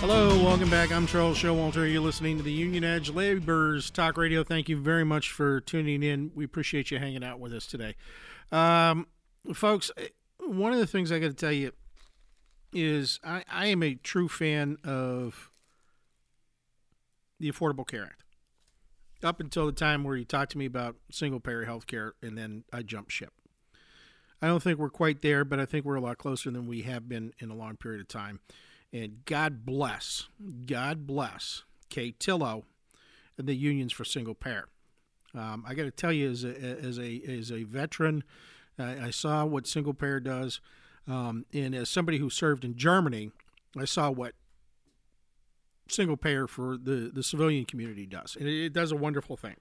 Hello, welcome back. I'm Charles Showalter. You're listening to the Union Edge Laborers Talk Radio. Thank you very much for tuning in. We appreciate you hanging out with us today. Folks, one of the things I got to tell you is I am a true fan of the Affordable Care Act. Up until the time where you talked to me about single-payer health care, and then I jumped ship. I don't think we're quite there, but I think we're a lot closer than we have been in a long period of time. And God bless Kay Tillow and the unions for single payer. I got to tell you, as a veteran, I saw what single payer does, and as somebody who served in Germany, I saw what single payer for the civilian community does, and it does a wonderful thing.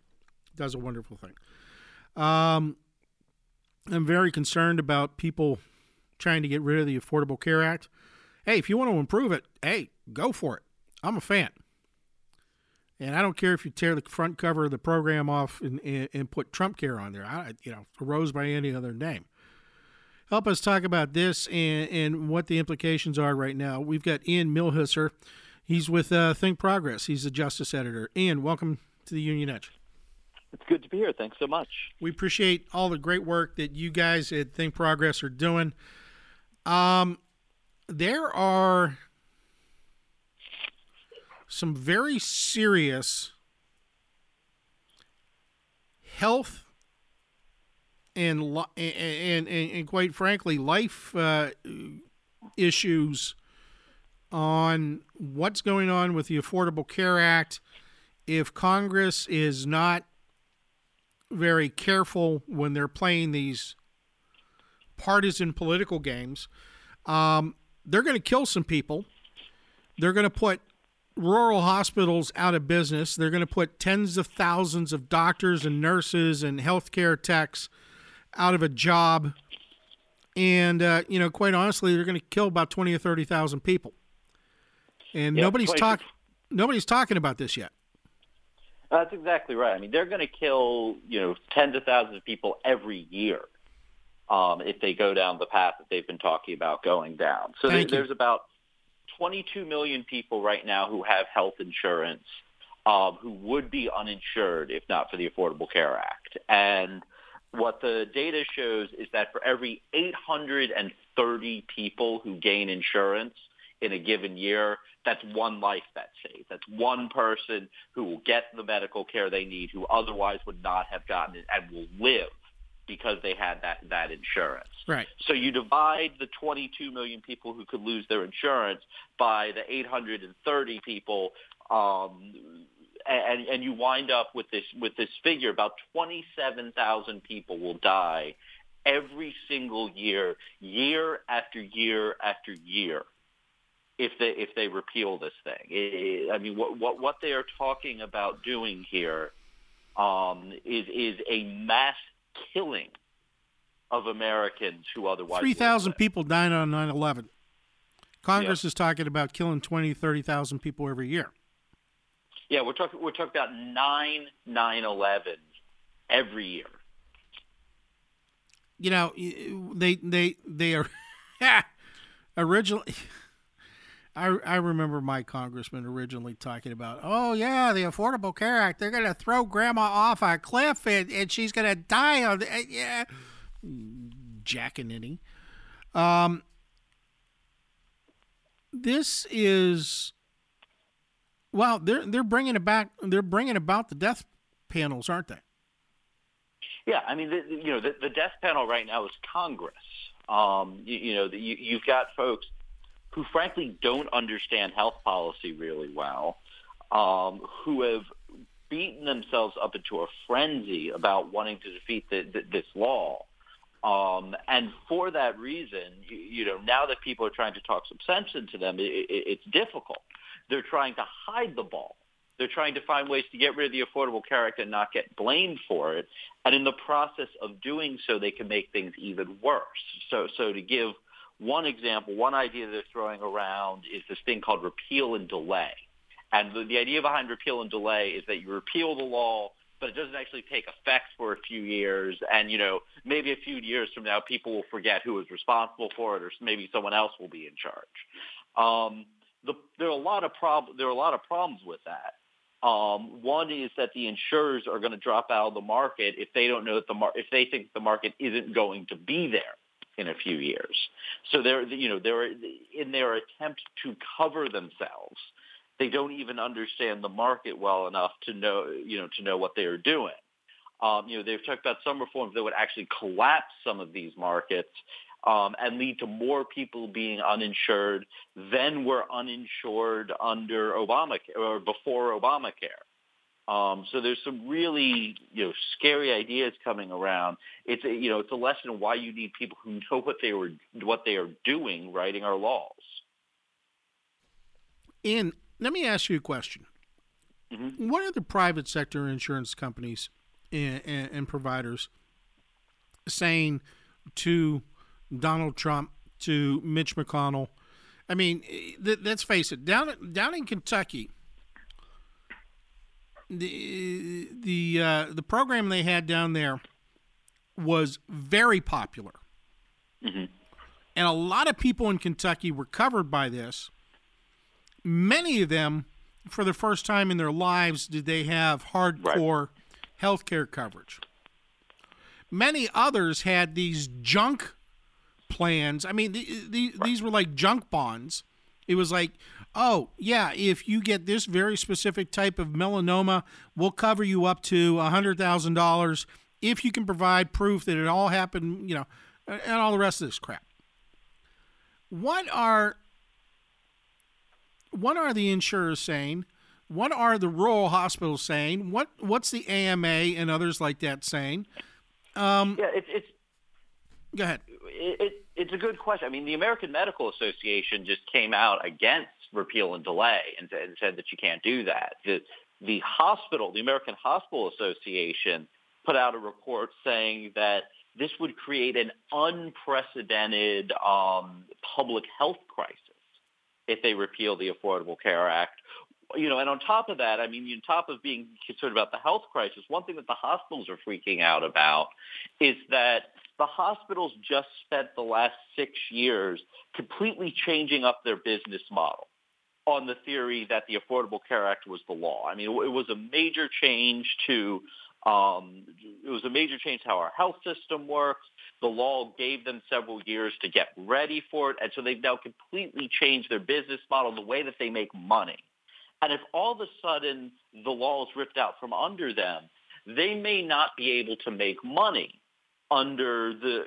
I'm very concerned about people trying to get rid of the Affordable Care Act. Hey, if you want to improve it, hey, go for it. I'm a fan. And I don't care if you tear the front cover of the program off and put Trump Care on there. Rose by any other name. Help us talk about this and what the implications are right now. We've got Ian Millhiser. He's with Think Progress. He's the justice editor. Ian, welcome to the Union Edge. It's good to be here. Thanks so much. We appreciate all the great work that you guys at Think Progress are doing. There are some very serious health and quite frankly, life issues on what's going on with the Affordable Care Act if Congress is not very careful when they're playing these partisan political games. They're going to kill some people. They're going to put rural hospitals out of business. They're going to put tens of thousands of doctors and nurses and healthcare techs out of a job. And, quite honestly, they're going to kill about 20 or 30,000 people. And nobody's talking about this yet. That's exactly right. I mean, they're going to kill, tens of thousands of people every year. If they go down the path that they've been talking about going down. So there's about 22 million people right now who have health insurance who would be uninsured if not for the Affordable Care Act. And what the data shows is that for every 830 people who gain insurance in a given year, that's one life that's saved. That's one person who will get the medical care they need who otherwise would not have gotten it and will live because they had that insurance. Right. So you divide the 22 million people who could lose their insurance by the 830 people, and you wind up with this figure. About 27,000 people will die every single year, year after year after year, if they repeal this thing. I mean, what they are talking about doing here is a mass killing of Americans who otherwise 3,000 people died on 9/11. Congress is talking about killing 20, 30,000 people every year. Yeah, we're talking about 9/11 every year. They are originally. I remember my congressman originally talking about, oh, yeah, the Affordable Care Act, they're going to throw grandma off a cliff and she's going to die on yeah. Jackaninny. This is, well, they're bringing it back. They're bringing about the death panels, aren't they? Yeah, I mean, the death panel right now is Congress. You've got folks who frankly don't understand health policy really well, who have beaten themselves up into a frenzy about wanting to defeat this law. And for that reason, now that people are trying to talk some sense into them, it's difficult. They're trying to hide the ball. They're trying to find ways to get rid of the Affordable Care Act and not get blamed for it. And in the process of doing so, they can make things even worse. So to give one example, one idea they're throwing around is this thing called repeal and delay. And the idea behind repeal and delay is that you repeal the law, but it doesn't actually take effect for a few years. And, maybe a few years from now, people will forget who was responsible for it, or maybe someone else will be in charge. there are a lot of problems with that. One is that the insurers are going to drop out of the market if they don't know that if they think the market isn't going to be there in a few years. So they're in their attempt to cover themselves. They don't even understand the market well enough to know what they are doing. They've talked about some reforms that would actually collapse some of these markets and lead to more people being uninsured than were uninsured under Obamacare or before Obamacare. So there's some really scary ideas coming around. It's a lesson in why you need people who know what they are doing writing our laws. And let me ask you a question. Mm-hmm. What are the private sector insurance companies and providers saying to Donald Trump, to Mitch McConnell? I mean, let's face it. Down in Kentucky, the program they had down there was very popular, mm-hmm. and a lot of people in Kentucky were covered by this. Many of them, for the first time in their lives, did they have hardcore health care coverage. Many others had these junk plans. I mean, these were like junk bonds. It was like, oh, yeah, if you get this very specific type of melanoma, we'll cover you up to $100,000 if you can provide proof that it all happened, and all the rest of this crap. What are the insurers saying? What are the rural hospitals saying? What's the AMA and others like that saying? It's go ahead. It's a good question. I mean, the American Medical Association just came out against repeal and delay and said that you can't do that. The American Hospital Association, put out a report saying that this would create an unprecedented public health crisis if they repeal the Affordable Care Act. And on top of that, I mean, on top of being concerned about the health crisis, one thing that the hospitals are freaking out about is that the hospitals just spent the last 6 years completely changing up their business model on the theory that the Affordable Care Act was the law. I mean, it was a major change to how our health system works. The law gave them several years to get ready for it, and so they've now completely changed their business model, the way that they make money. And if all of a sudden the law is ripped out from under them, they may not be able to make money under the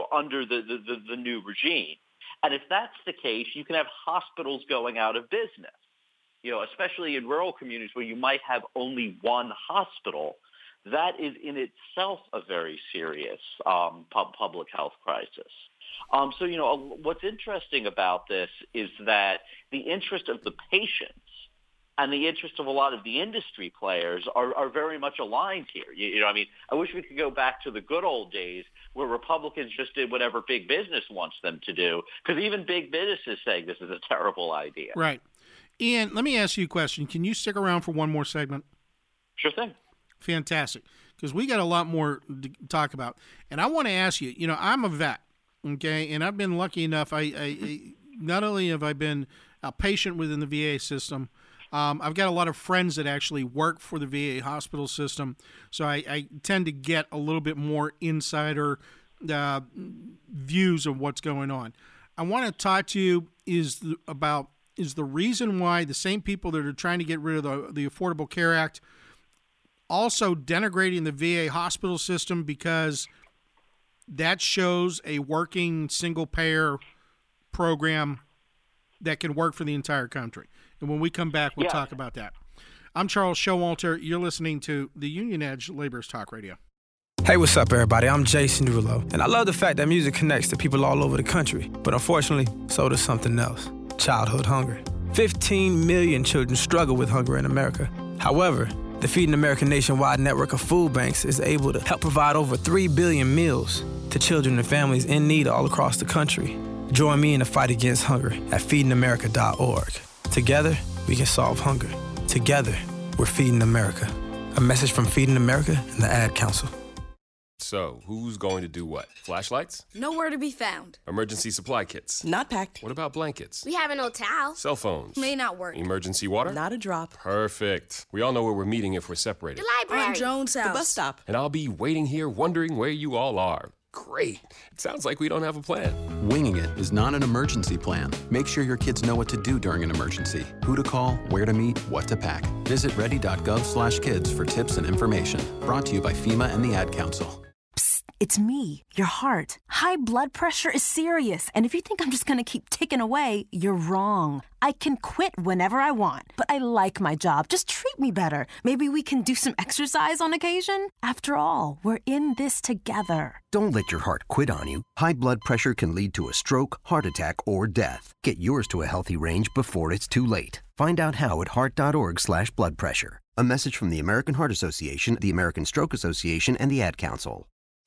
new regime. And if that's the case, you can have hospitals going out of business. Especially in rural communities where you might have only one hospital. That is in itself a very serious public health crisis. So what's interesting about this is that the interest of the patients and the interest of a lot of the industry players are very much aligned here. I wish we could go back to the good old days where Republicans just did whatever big business wants them to do, because even big business is saying this is a terrible idea. Right. Ian, let me ask you a question. Can you stick around for one more segment? Sure thing. Fantastic, because we got a lot more to talk about. And I want to ask you, I'm a vet, okay, and I've been lucky enough. I not only have I been a patient within the VA system, I've got a lot of friends that actually work for the VA hospital system, so I tend to get a little bit more insider views of what's going on. I want to talk to you is the reason why the same people that are trying to get rid of the Affordable Care Act also denigrating the VA hospital system, because that shows a working single-payer program that can work for the entire country. And when we come back, we'll talk about that. I'm Charles Showalter. You're listening to the Union Edge Laborers Talk Radio. Hey, what's up, everybody? I'm Jason Derulo, and I love the fact that music connects to people all over the country. But unfortunately, so does something else: childhood hunger. 15 million children struggle with hunger in America. However, the Feeding America nationwide network of food banks is able to help provide over 3 billion meals to children and families in need all across the country. Join me in the fight against hunger at feedingamerica.org. Together, we can solve hunger. Together, we're Feeding America. A message from Feeding America and the Ad Council. So, who's going to do what? Flashlights? Nowhere to be found. Emergency supply kits? Not packed. What about blankets? We have an old towel. Cell phones? May not work. Emergency water? Not a drop. Perfect. We all know where we're meeting if we're separated. The library. On Jones' house. The bus stop. And I'll be waiting here wondering where you all are. Great. It sounds like we don't have a plan. Winging it is not an emergency plan. Make sure your kids know what to do during an emergency, who to call, where to meet, what to pack. Visit ready.gov/kids for tips and information. Brought to you by FEMA and the Ad Council. Psst, it's me, your heart. High blood pressure is serious, and if you think I'm just gonna keep ticking away, you're wrong. I can quit whenever I want, but I like my job. Just treat me better. Maybe we can do some exercise on occasion? After all, we're in this together. Don't let your heart quit on you. High blood pressure can lead to a stroke, heart attack, or death. Get yours to a healthy range before it's too late. Find out how at heart.org/blood pressure. A message from the American Heart Association, the American Stroke Association, and the Ad Council.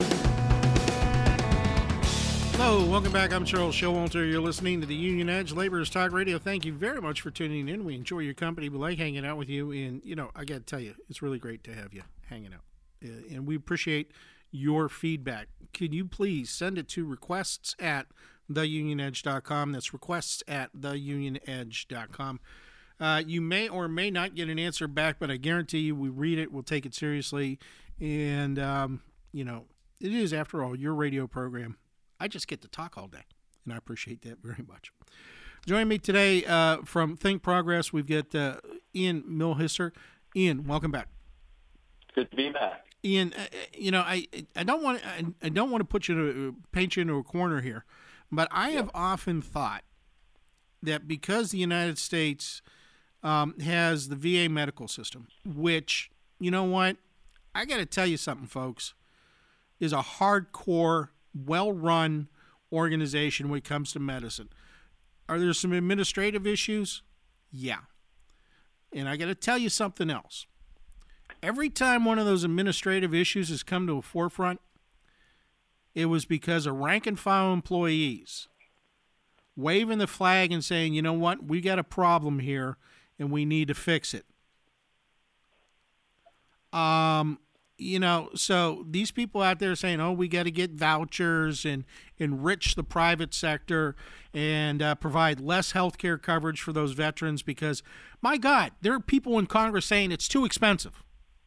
Hello, welcome back. I'm Charles Showalter. You're listening to the Union Edge Laborers Talk Radio. Thank you very much for tuning in. We enjoy your company. We like hanging out with you. And, I got to tell you, it's really great to have you hanging out. And we appreciate your feedback. Can you please send it to requests@theunionedge.com. That's requests@theunionedge.com. You may or may not get an answer back, but I guarantee you we read it, we'll take it seriously. And, it is, after all, your radio program. I just get to talk all day, and I appreciate that very much. Joining me today from Think Progress, we've got Ian Millhister. Ian, welcome back. Good to be back. Ian, I don't want to paint you into a corner here, but I have often thought that because the United States has the VA medical system, which, you know what, I got to tell you something, folks, is a hardcore, well-run organization when it comes to medicine. Are there some administrative issues? Yeah. And I got to tell you something else. Every time one of those administrative issues has come to a forefront, it was because of rank-and-file employees waving the flag and saying, you know what, we got a problem here and we need to fix it. So these people out there saying, oh, we got to get vouchers and enrich the private sector and provide less health care coverage for those veterans because, my God, there are people in Congress saying it's too expensive.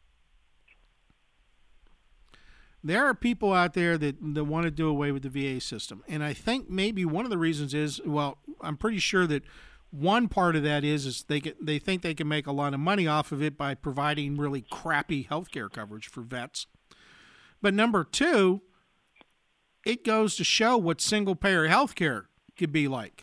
There are people out there that want to do away with the VA system. And I think maybe one of the reasons is, well, I'm pretty sure that one part of that is they think they can make a lot of money off of it by providing really crappy health care coverage for vets. But number two, it goes to show what single-payer health care could be like.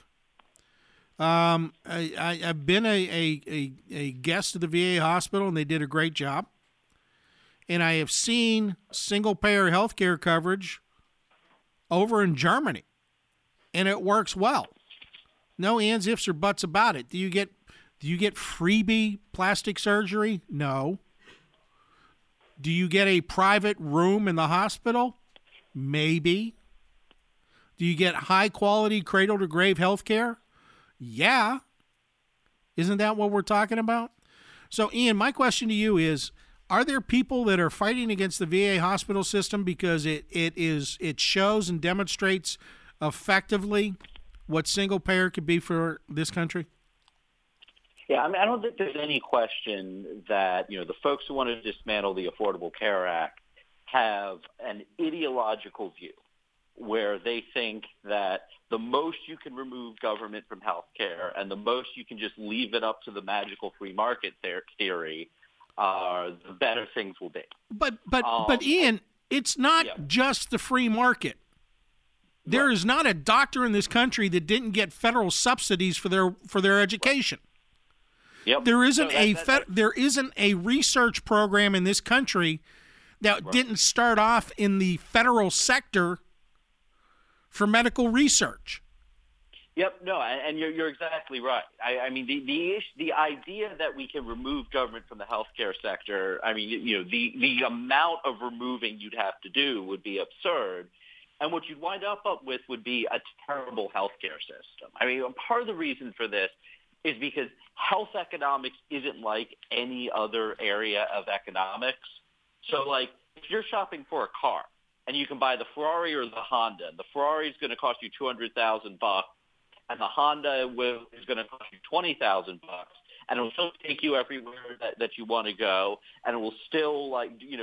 I've been a guest of the VA hospital, and they did a great job. And I have seen single-payer health care coverage over in Germany, and it works well. No ands, ifs, or buts about it. Do you get freebie plastic surgery? No. Do you get a private room in the hospital? Maybe. Do you get high-quality cradle-to-grave health care? Yeah. Isn't that what we're talking about? So, Ian, my question to you is, are there people that are fighting against the VA hospital system because it shows and demonstrates effectively what single payer could be for this country? Yeah, I don't think there's any question that, the folks who want to dismantle the Affordable Care Act have an ideological view where they think that the most you can remove government from health care and the most you can just leave it up to the magical free market theory, the better things will be. But Ian, it's not just the free market. There is not a doctor in this country that didn't get federal subsidies for their education. Yep. There isn't a research program in this country that didn't start off in the federal sector for medical research. Yep, no, and you're exactly right. I mean, the idea that we can remove government from the healthcare sector, the amount of removing you'd have to do would be absurd. And what you'd wind up with would be a terrible healthcare system. Part of the reason for this is because health economics isn't like any other area of economics. So, if you're shopping for a car, and you can buy the Ferrari or the Honda. The Ferrari is going to cost you $200,000, and the Honda is going to cost you $20,000, and it will still take you everywhere that you want to go, and it will still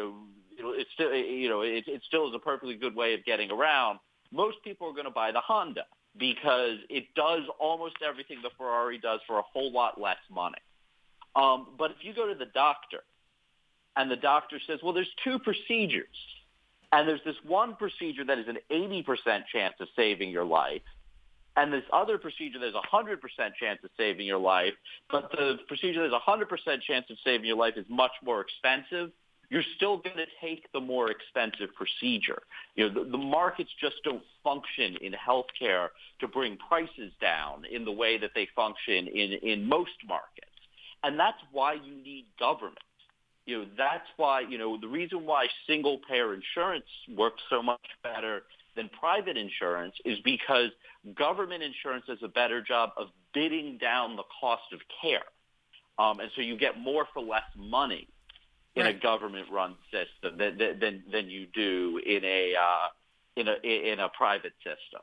it still is a perfectly good way of getting around. Most people are going to buy the Honda because it does almost everything the Ferrari does for a whole lot less money. But if you go to the doctor and the doctor says, well, there's two procedures, and there's this one procedure that is an 80% chance of saving your life, and this other procedure there's a 100% chance of saving your life, but the procedure there's a 100% chance of saving your life is much more expensive, you're still going to take the more expensive procedure. The markets just don't function in healthcare to bring prices down in the way that they function in most markets. And that's why you need government. That's why, the reason why single-payer insurance works so much better than private insurance is because government insurance does a better job of bidding down the cost of care. And so you get more for less money in a government-run system than you do in a private system.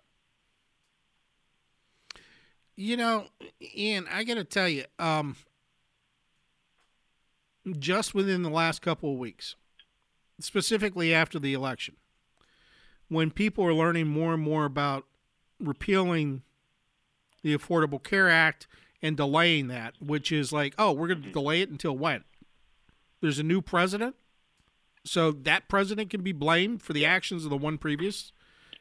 Ian, I got to tell you, just within the last couple of weeks, specifically after the election, when people are learning more and more about repealing the Affordable Care Act and delaying that, which is like, oh, we're going to delay it until when? There's a new president, so that president can be blamed for the actions of the one previous,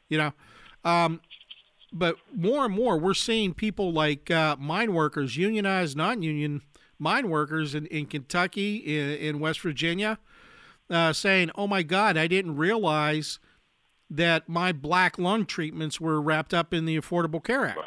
But more and more, we're seeing people like mine workers, unionized, non-union mine workers in Kentucky, in West Virginia, saying, oh, my God, I didn't realize that my black lung treatments were wrapped up in the Affordable Care Act.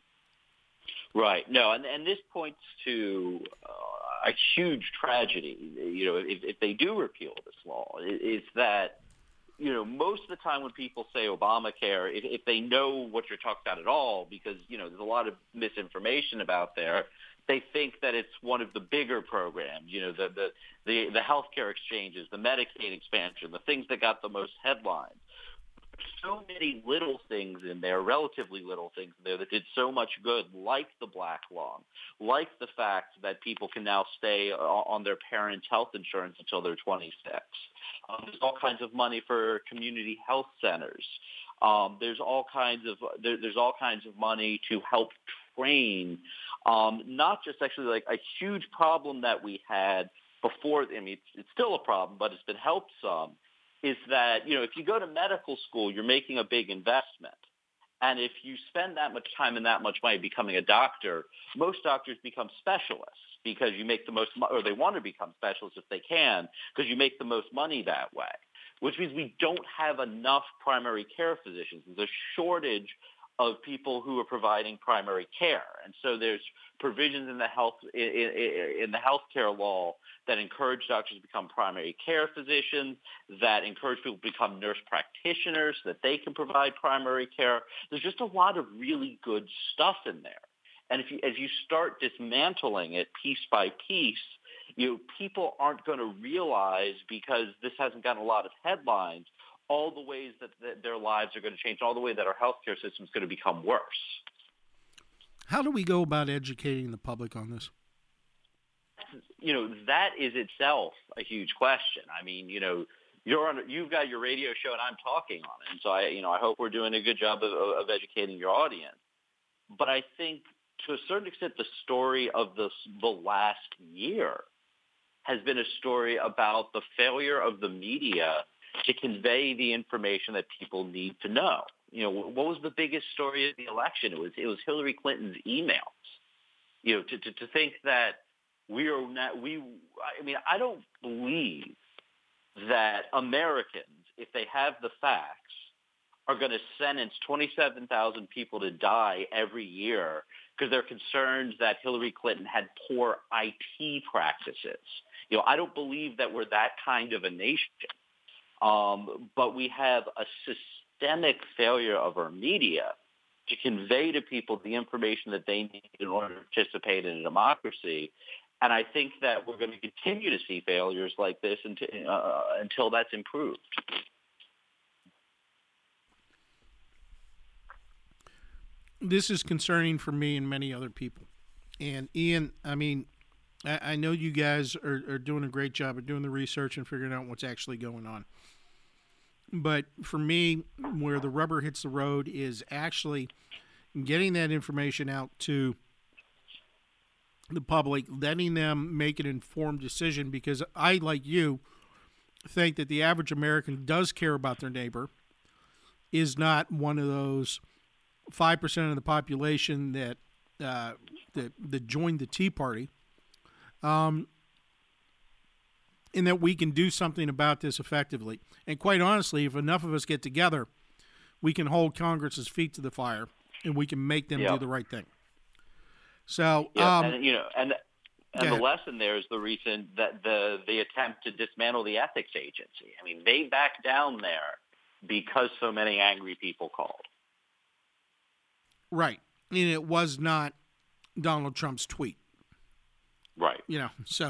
Right. No, and this points to a huge tragedy, if they do repeal this law, is that, most of the time when people say Obamacare, if they know what you're talking about at all, because, there's a lot of misinformation about there, they think that it's one of the bigger programs, the healthcare exchanges, the Medicaid expansion, the things that got the most headlines. So many little things in there, relatively little things in there that did so much good, like the black lung, like the fact that people can now stay on their parents' health insurance until they're 26. There's all kinds of money for community health centers. There's all kinds of money to help train, not just actually like a huge problem that we had before. I mean, it's still a problem, but it's been helped some. Is that, if you go to medical school, you're making a big investment. And if you spend that much time and that much money becoming a doctor, most doctors become specialists because you make the most or they want to become specialists if they can, because you make the most money that way, which means we don't have enough primary care physicians. There's a shortage of people who are providing primary care. And so there's provisions in the healthcare law that encourage doctors to become primary care physicians, that encourage people to become nurse practitioners, so that they can provide primary care. There's just a lot of really good stuff in there. And as you start dismantling it piece by piece, people aren't going to realize, because this hasn't gotten a lot of headlines, all the ways that their lives are going to change, all the way that our healthcare system is going to become worse. How do we go about educating the public on this? That is itself a huge question. I mean, you've got your radio show and I'm talking on it. And so I hope we're doing a good job of educating your audience. But I think to a certain extent, the story of the last year has been a story about the failure of the media to convey the information that people need to know. What was the biggest story of the election? It was Hillary Clinton's emails. To think that I don't believe that Americans, if they have the facts, are going to sentence 27,000 people to die every year because they're concerned that Hillary Clinton had poor IT practices. I don't believe that we're that kind of a nation. But we have a systemic failure of our media to convey to people the information that they need in order to participate in a democracy. And I think that we're going to continue to see failures like this until that's improved. this is concerning for me and many other people. And Ian, I mean, I know you guys are doing a great job of doing the research and figuring out what's actually going on. But for me, where the rubber hits the road is actually getting that information out to the public, letting them make an informed decision, because I, like you, think that the average American does care about their neighbor, is not one of those 5% of the population that joined the Tea Party, and that we can do something about this effectively. And quite honestly, if enough of us get together, we can hold Congress's feet to the fire, and we can make them do the right thing. So, and the lesson there is the reason that the attempt to dismantle the ethics agency. I mean, they backed down there because so many angry people called. Right. And it was not Donald Trump's tweet. Right. So,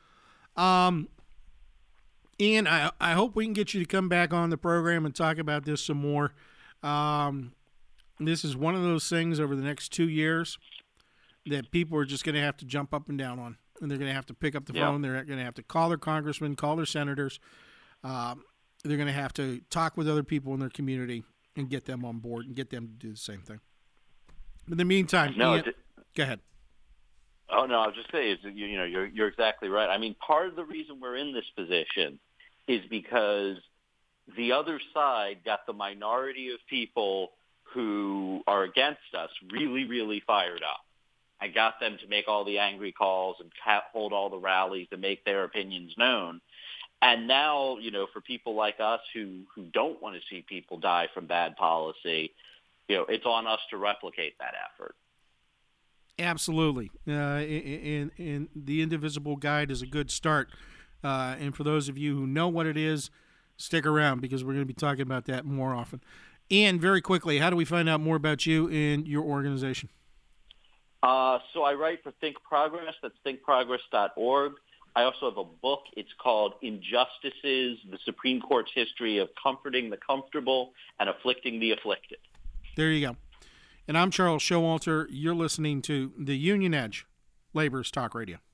Ian, I hope we can get you to come back on the program and talk about this some more. This is one of those things over the next 2 years that people are just going to have to jump up and down on. And they're going to have to pick up the phone. They're going to have to call their congressmen, call their senators. They're going to have to talk with other people in their community and get them on board and get them to do the same thing. In the meantime, Ian, go ahead. Oh, no, I was just saying, you're exactly right. I mean, part of the reason we're in this position is because the other side got the minority of people who are against us really, really fired up. I got them to make all the angry calls and hold all the rallies to make their opinions known. And now, for people like us who don't want to see people die from bad policy, it's on us to replicate that effort. Absolutely. And the Indivisible Guide is a good start. And for those of you who know what it is, stick around, because we're going to be talking about that more often. Ian, very quickly, how do we find out more about you and your organization? So I write for Think Progress. That's thinkprogress.org. I also have a book. It's called Injustices, the Supreme Court's History of Comforting the Comfortable and Afflicting the Afflicted. There you go. And I'm Charles Showalter. You're listening to The Union Edge, Labor's Talk Radio.